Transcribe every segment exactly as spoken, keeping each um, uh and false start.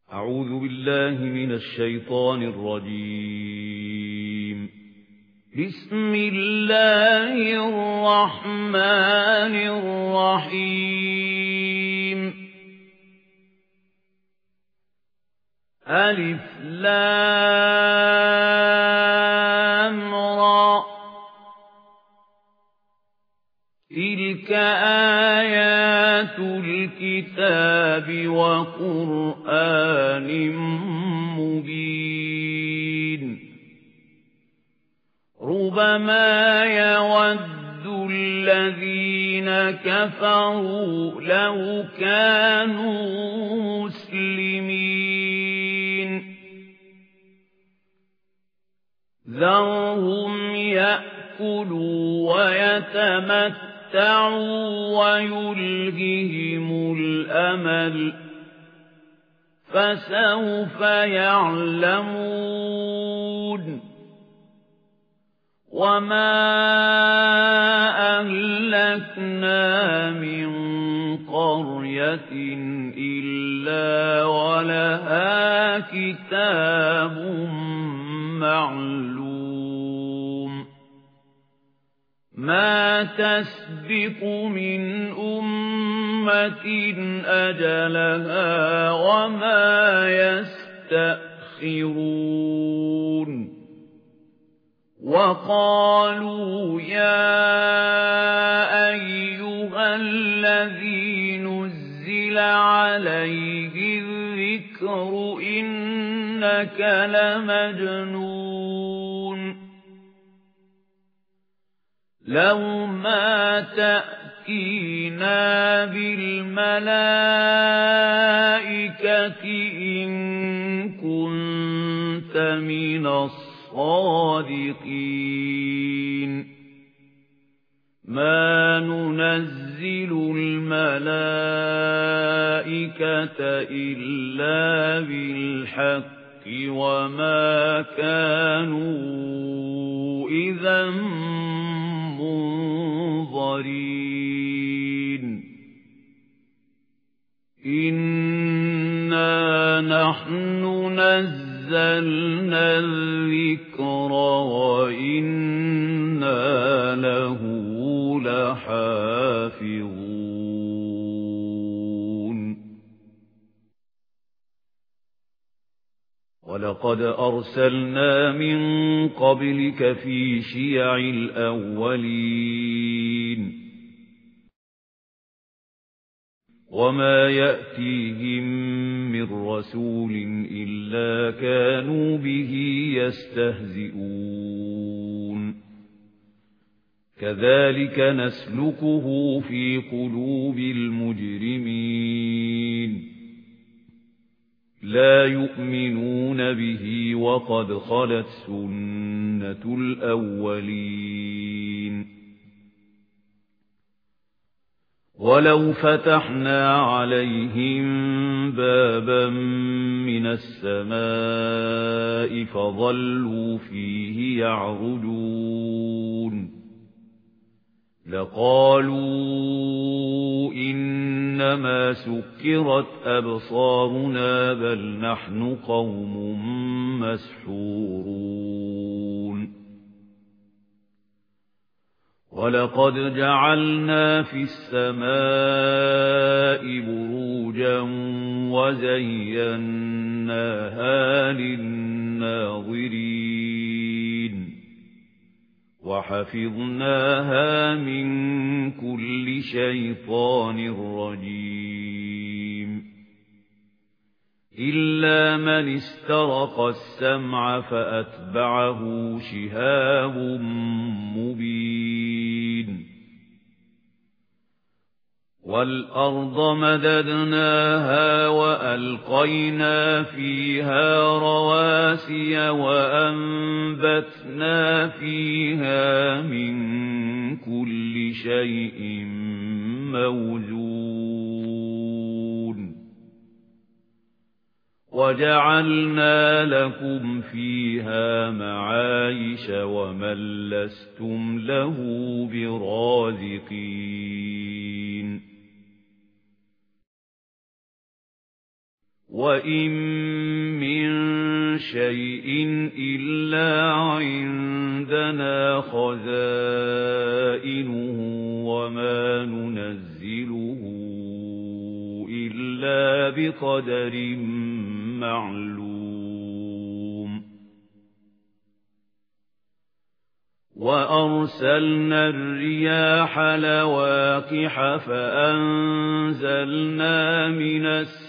أعوذ بالله من الشيطان الرجيم. بسم الله الرحمن الرحيم. ألف لام را تلك آيات الكتاب وقرآن مبين ربما يود الذين كفروا لو كانوا مسلمين ذرهم يأكلوا ويتمتعوا ويلههم الأمل فسوف يعلمون وما أهلكنا من قرية إلا ولها كتاب معلوم ما تسبق من أمة أجلها وما يستأخرون وقالوا يا أيها الذي نزل عليه الذكر إنك لمجنون لو ما تأتينا بالملائكة إن كنت من الصادقين ما ننزل الملائكة إلا بالحق وما كانوا إذا منظرين إنا نحن نزلنا الذكر وإنا له لحافظون ولقد أرسلنا من قبلك في شيع الأولين وما يأتيهم من رسول إلا كانوا به يستهزئون كذلك نسلكه في قلوب المجرمين لا يؤمنون به وقد خلت سنة الأولين ولو فتحنا عليهم بابا من السماء فظلوا فيه يعرجون لقالوا إنما سكرت أبصارنا بل نحن قوم مسحورون ولقد جعلنا في السماء بروجا وزيناها للناظرين وحفظناها من كل شيطان رجيم إلا من استرق السمع فأتبعه شهاب مبين والأرض مددناها وألقينا فيها رواسي وأنبتنا فيها من كل شيء موزون وجعلنا لكم فيها معايش ومن لستم له برازقين وَإِن مِّن شَيْءٍ إِلَّا عِندَنَا خَزَائِنُهُ وَمَا نُنَزِّلُهُ إِلَّا بِقَدَرٍ مَّعْلُومٍ وَأَرْسَلْنَا الرِّيَاحَ لَوَاقِحَ فَأَنزَلْنَا مِنَ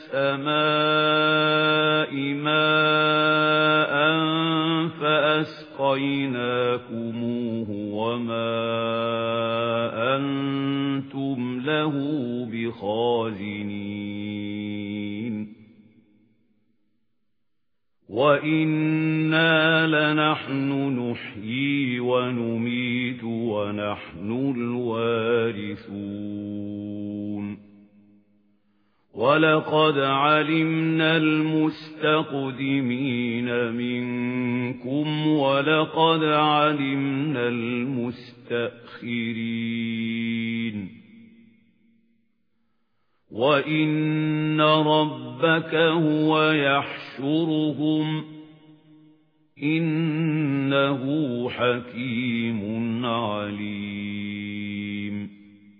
السَّمَاءِ مَاءً فَأَسْقَيْنَاكُمُوهُ وَمَا أَنتُمْ لَهُ بِخَازِنِينَ وَإِنَّا لَنَحْنُ نُحْيِي وَنُمِيتُ وَنَحْنُ الْوَارِثُونَ وَلَقَدْ عَلِمْنَا الْمُسْتَقْدِمِينَ مِنكُمْ وَلَقَدْ عَلِمْنَا الْمُسْتَأْخِرِينَ وَإِنَّ رَبَّكَ هُوَ يَحْشُرُهُمْ إِنَّهُ حَكِيمٌ عَلِيمٌ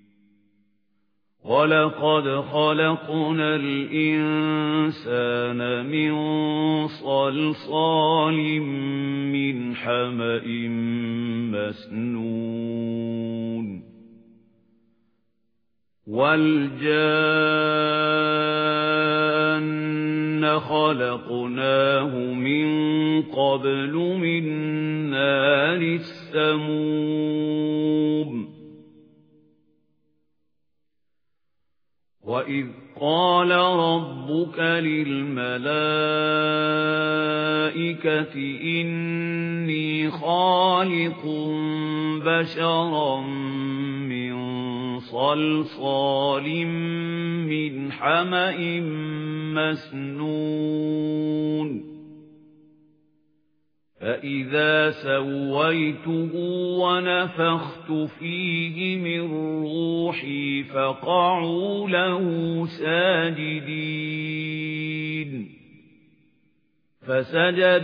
وَلَقَدْ خَلَقْنَا الْإِنسَانَ مِنْ صَلْصَالٍ مِنْ حَمَإٍ مَسْنُونٍ وَالْجَانَّ خَلَقْنَاهُ مِنْ قَبْلُ مِنْ نَارِ السَّمُومِ وَإِذْ قَالَ رَبُّكَ لِلْمَلَائِكَةِ إِنِّي خَالِقٌ بَشَرًا مِنْ صَلْصَالٍ مِنْ حَمَإٍ مَسْنُونٍ فَإِذَا سَوَّيْتُهُ وَنَفَخْتُ فِيهِ مِنْ رُوحِي فَقَعُوا لَهُ سَاجِدِينَ فَسَجَدَ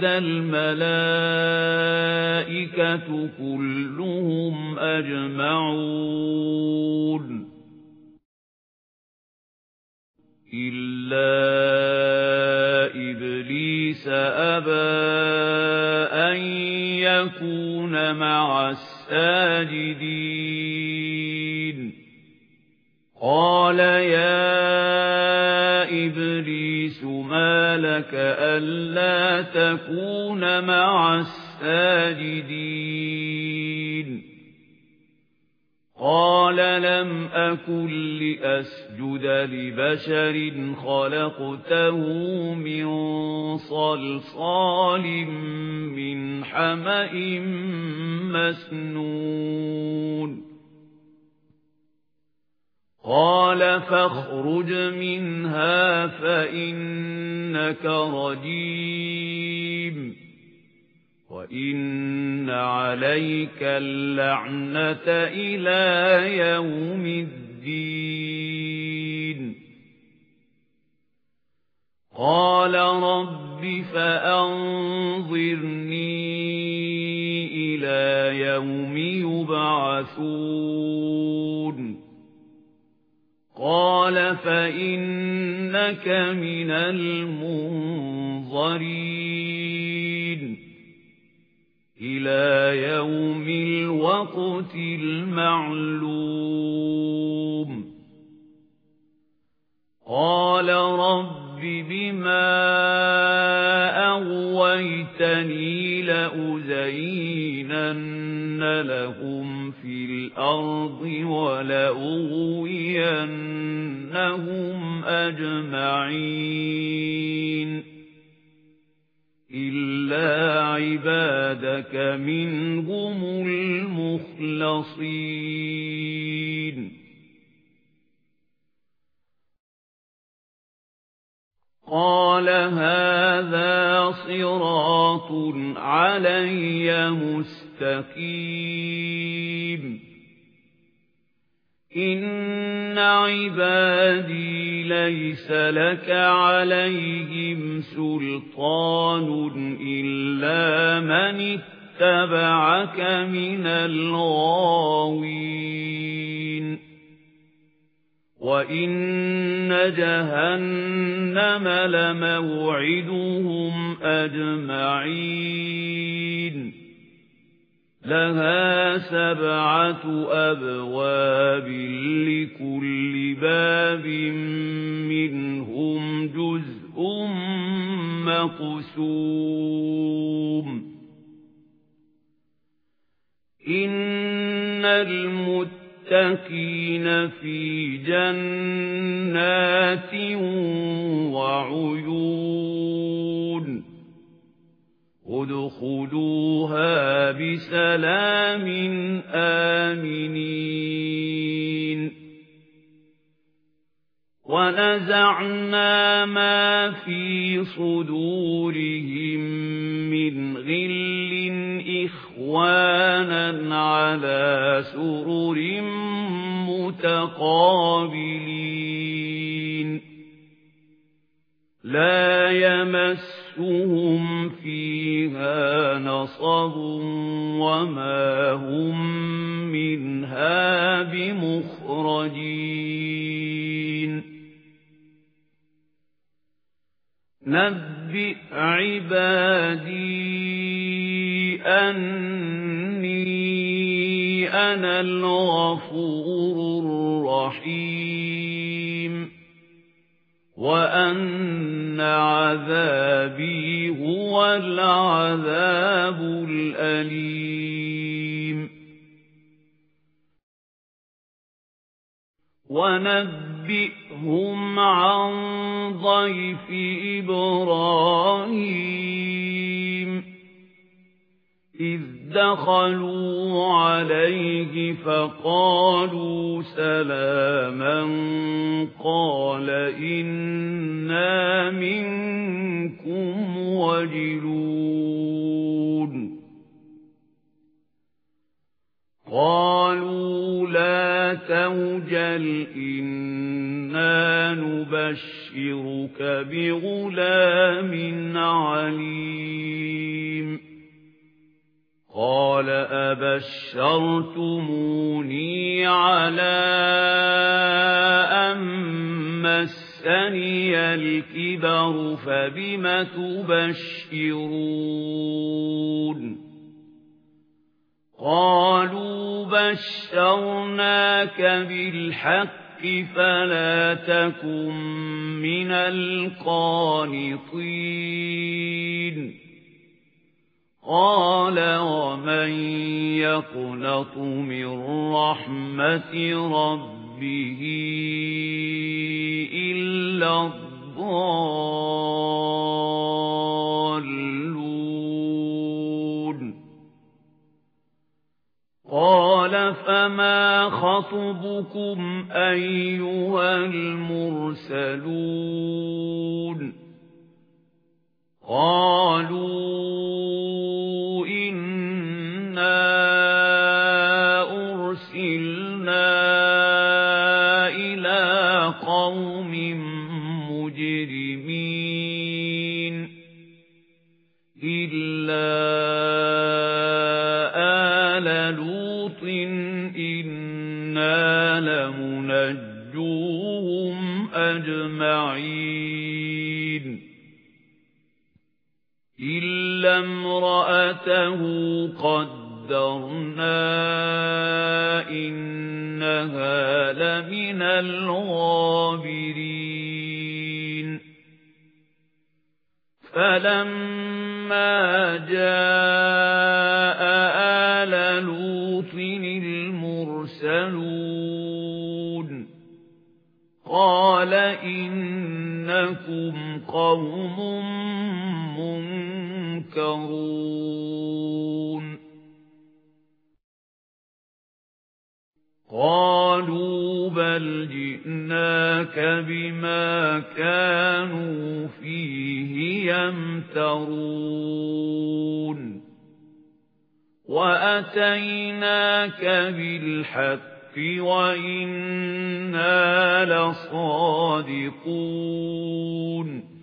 الْمَلَائِكَةُ كُلُّهُمْ أَجْمَعُونَ إِلَّا إِبْلِيسَ أَبَى أَن يَكُونَ مَعَ السَّاجِدِينَ قَالَ يَا إِبْلِيسُ مَا لَكَ أَلَّا تَكُونَ مَعَ السَّاجِدِينَ قَالَ لَمْ أَكُنْ لِأَسْجُدَ لِبَشَرٍ خَلَقْتَهُ مِنْ صَلْصَالٍ مِنْ حَمَإٍ مَسْنُونٍ قَالَ فَاخْرُجْ مِنْهَا فَإِنَّكَ رَجِيمٌ وَإِنَّ عَلَيْكَ اللَّعْنَةَ إِلَى يَوْمِ الدِّينِ قَالَ رَبِّ فَأَنظِرْنِي إِلَى يَوْمِ يُبْعَثُونَ قَالَ فَإِنَّكَ مِنَ الْمُنظَرِينَ إِلَى يَوْمِ الْوَقْتِ الْمَعْلُومِ قَالَ رَبِّ بِمَا أَغْوَيْتَنِي لَأُزَيِّنَنَّ لَهُمْ فِي الْأَرْضِ وَلَأُغْوِيَنَّهُمْ أَجْمَعِينَ إِلَّا عِبَادَكَ مِنْهُمُ الْمُخْلَصِينَ قَالَ هَذَا صِرَاطٌ عَلَيَّ مُسْتَقِيمٌ إِنَّ عِبَادِي ليس لك عليهم سلطان إلا من اتبعك من الغاوين وإن جهنم لموعدهم أجمعين لها سبعة أبواب لكل باب منهم جزء مقسوم إن المتقين في جنات وعيون ادخلوها بسلام آمنين ونزعنا ما في صدورهم من غل إخوانا على سرر متقابلين لا يمسهم فيها نصب وما هم منها بمخرجين نبئ عبادي أني أنا الغفور الرحيم وأن عذابي هو العذاب الأليم ونبئهم عن ضيف إبراهيم إذ دخلوا عليه فقالوا سلاما قال إنا منكم وجلون قالوا لا توجل إنا نبشرك بغلام عليم قال أبشرتموني على أن مسني الكبر فبم تبشرون قالوا بشرناك بالحق فلا تكن من القانطين قال ومن يقنط من رحمة ربه إلا الضالون قال فما خطبكم أيها المرسلون قالوا إنا أرسلنا إلى قوم مجرمين إلا آل لوط إنا لمنجوهم أجمعين إلا امرأته قدرنا إنها لمن الغابرين فلما جاء آل لوط المرسلون قال إنكم قوم منكرون قالوا بل جئناك بما كانوا فيه يمترون وأتيناك بالحق وَإِنَّا لَصَادِقُونَ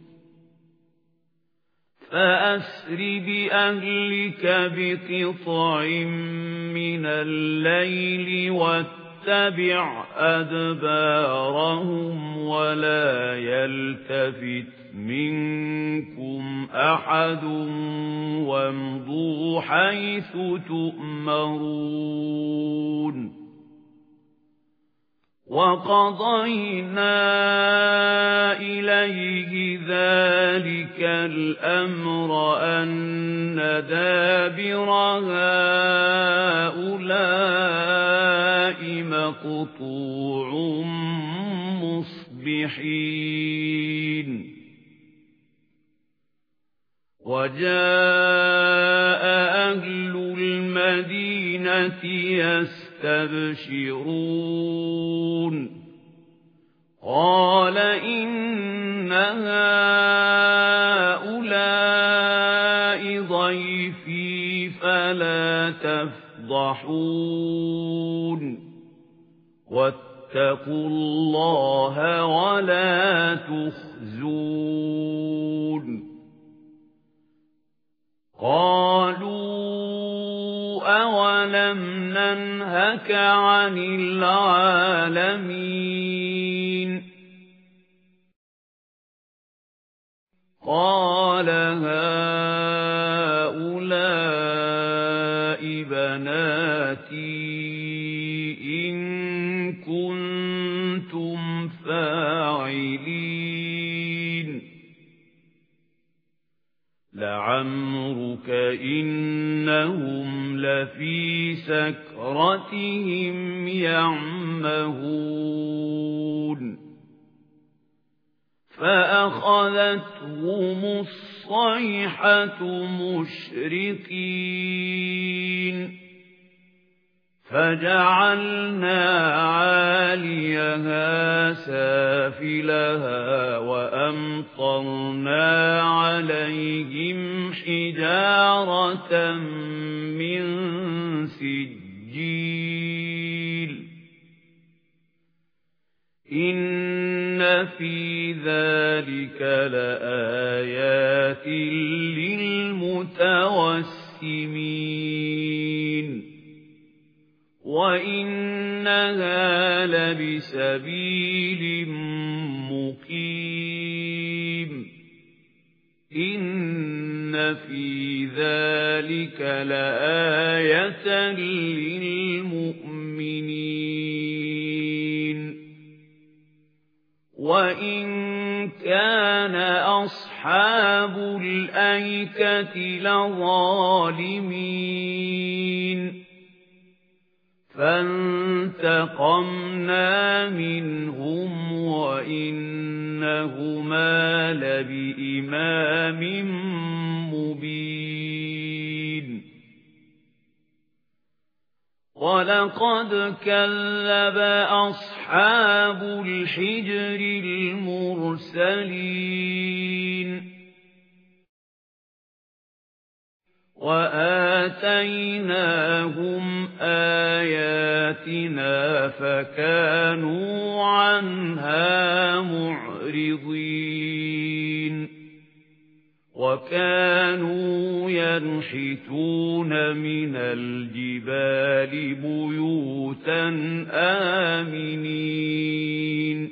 فَأَسْرِ بِأَهْلِكَ بِقِطْعٍ مِنَ اللَّيْلِ وَاتَّبِعْ أَدْبَارَهُمْ وَلَا يَلْتَفِتْ مِنكُمْ أَحَدٌ وَامْضُوا حَيْثُ تُؤْمَرُونَ وَقَضَيْنَا إِلَيْهِ ذَلِكَ الْأَمْرَ أَنَّ دَابِرَ هَؤُلَاءِ مَقْطُوعٌ مُصْبِحِينَ وَجَاءَ أَهْلُ الْمَدِينَةِ يَسْتَبْشِرُونَ قَالَ إِنَّ هَؤُلَاءِ ضَيْفِي فَلَا تَفْضَحُونِ وَاتَّقُوا اللَّهَ وَلَا تُخْزُونِ قَالُوا أَوَلَمْ نَنْهَكَ عَنِ الْعَالَمِينَ قَالَ هَؤُلَاءِ بَنَاتِي إِن كُنتُمْ فَاعِلِينَ لَعَمْرُكَ إِنَّهُمْ لَفِي سَكْرَتِهِمْ يَعْمَهُونَ فَأَخَذَتْهُمُ الصَّيْحَةُ مُشْرِقِينَ فَجَعَلْنَا عَالِيَهَا سَافِلَهَا وَأَمْطَرْنَا عَلَيْهِمْ حِجَارَةً مِّن سِجِّيلٍ إِنَّ فِي ذَلِكَ لَآيَاتٍ لِلْمُتَوَسِّمِينَ وَإِنَّهَا لَبِسَبِيلٍ مُقِيمٍ إِنَّ فِي ذَلِكَ لَآيَةً لِلْمُؤْمِنِينَ وَإِنْ كَانَ أَصْحَابُ الْأَيْكَةِ لَظَالِمِينَ فَانْتَقَمْنَا مِنْهُمْ وَإِنَّهُمَا لَبِإِمَامٍ مُبِينٍ وَلَقَدْ كَذَّبَ أَصْحَابُ الْحِجْرِ الْمُرْسَلِينَ وَآتَيْنَاهُمْ آيَاتِنَا فَكَانُوا عَنْهَا مُعْرِضِينَ وَكَانُوا يَنْحِتُونَ مِنَ الْجِبَالِ بُيُوتًا آمِنِينَ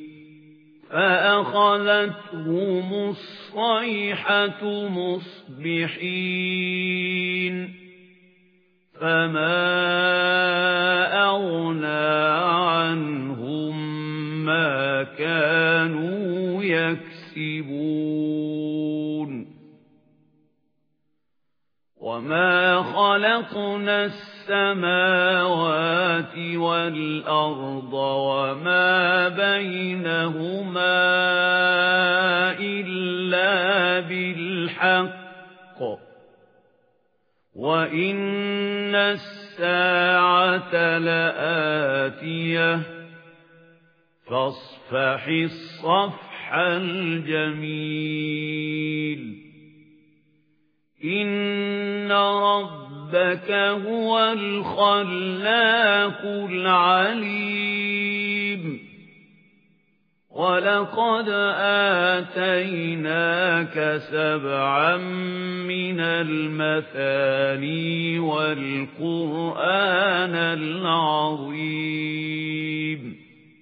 فَأَخَذَتْهُمُ الصَّيْحَةُ مُصْبِحِينَ فَمَا أَغْنَى عَنْهُمْ مَا كَانُوا يَكْسِبُونَ وَمَا خَلَقْنَا السَّمَاوَاتِ وَالْأَرْضَ وَمَا بَيْنَهُمَا إِلَّا بِالْحَقِّ وَإِنَّ السَّاعَةَ لَآتِيَةٌ فَاصْفَحِ الصَّفْحَ الْجَمِيلَ إِنَّ رَبَّكَ رَبَّكَ هُوَ الْخَلَّاقُ الْعَلِيمُ وَلَقَدْ آتَيْنَاكَ سَبْعًا مِنَ الْمَثَانِي وَالْقُرْآنَ الْعَظِيمَ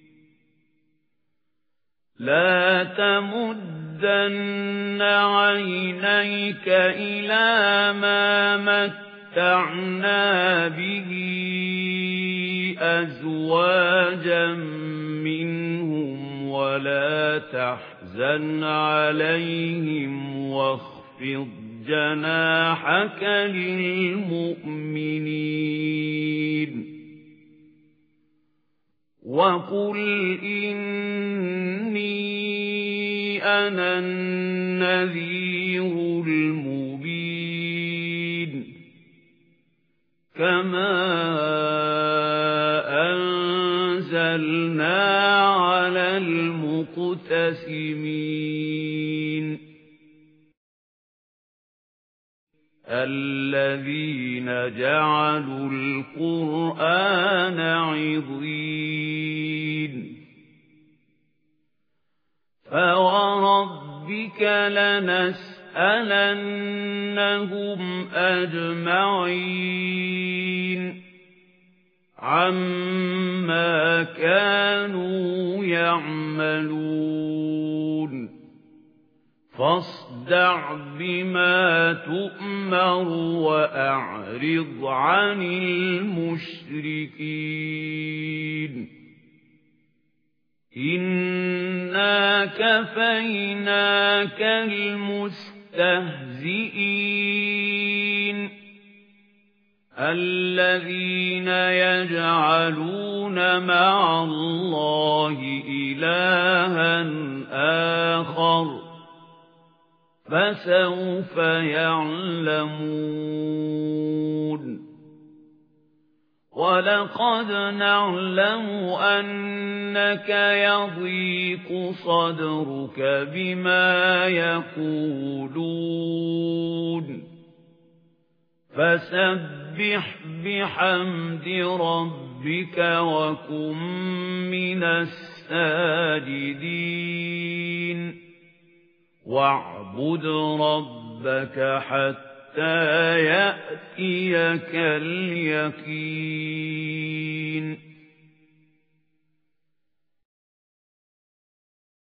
لَا تَمُدَّنَّ عَيْنَيْكَ إِلَى مَا مَتَّعْنَا بِهِ أَزْوَاجًا مِّنْهُمْ وَلَا تَحْزَنْ عَلَيْهِمْ وَاخْفِضْ جَنَاحَكَ لِلْمُؤْمِنِينَ وَقُلْ إِنِّي أَنَا النَّذِيرُ الْمُبِينُ كَمَا أَنزَلْنَا عَلَى الْمُقْتَسِمِينَ الَّذِينَ جَعَلُوا الْقُرْآنَ عِضِينَ فَوَرَبِّكَ لَنَسْأَلَنَّهُمْ أَجْمَعِينَ عَمَّا كَانُوا يَعْمَلُونَ فاصدع بما تؤمر وأعرض عن المشركين إنا كفيناك المستهزئين الذين يجعلون مع الله إلها آخر فسوف يعلمون ولقد نعلم أنك يضيق صدرك بما يقولون فسبح بحمد ربك وكن من الساجدين واعبد ربك حتى يأتيك اليقين